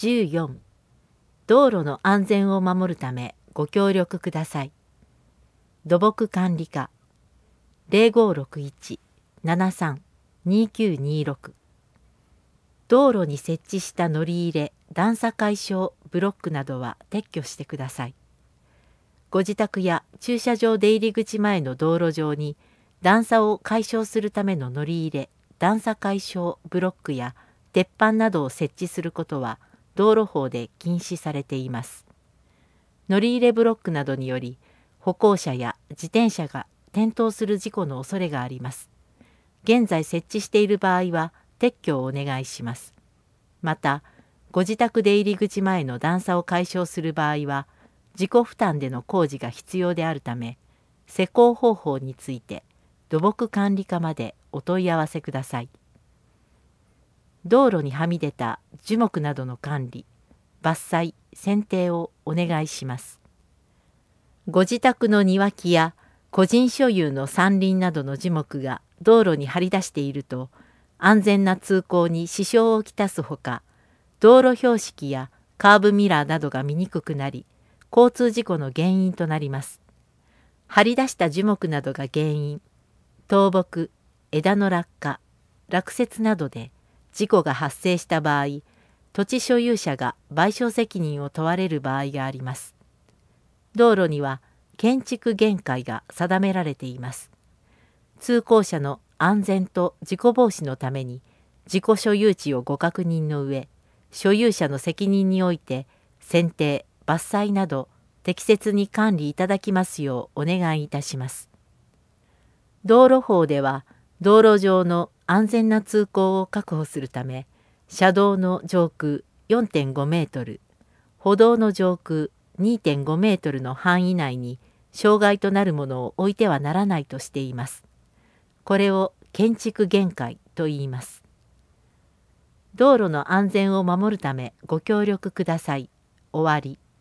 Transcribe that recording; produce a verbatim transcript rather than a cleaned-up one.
じゅうよん、道路の安全を守るためご協力ください。土木管理課 ゼロごろくいち ななさん にきゅうにろく。道路に設置した乗り入れ、段差解消ブロックなどは撤去してください。ご自宅や駐車場出入り口前の道路上に段差を解消するための乗り入れ、段差解消ブロックや鉄板などを設置することは道路法で禁止されています。乗り入れブロックなどにより歩行者や自転車が転倒する事故の恐れがあります。現在設置している場合は撤去をお願いします。また、ご自宅出入り口前の段差を解消する場合は自己負担での工事が必要であるため、施工方法について土木管理課までお問い合わせください。道路にはみ出た樹木などの管理、伐採、剪定をお願いします。ご自宅の庭木や個人所有の山林などの樹木が道路に張り出していると、安全な通行に支障をきたすほか、道路標識やカーブミラーなどが見にくくなり、交通事故の原因となります。張り出した樹木などが原因、倒木、枝の落下、落雪などで事故が発生した場合、土地所有者が賠償責任を問われる場合があります。道路には建築限界が定められています。通行者の安全と事故防止のために自己所有地をご確認の上、所有者の責任において剪定、伐採など適切に管理いただきますようお願いいたします。道路法では道路上の安全な通行を確保するため、車道の上空 よんてんごメートル、歩道の上空 にてんごメートルの範囲内に障害となるものを置いてはならないとしています。これを建築限界と言います。道路の安全を守るためご協力ください。終わり。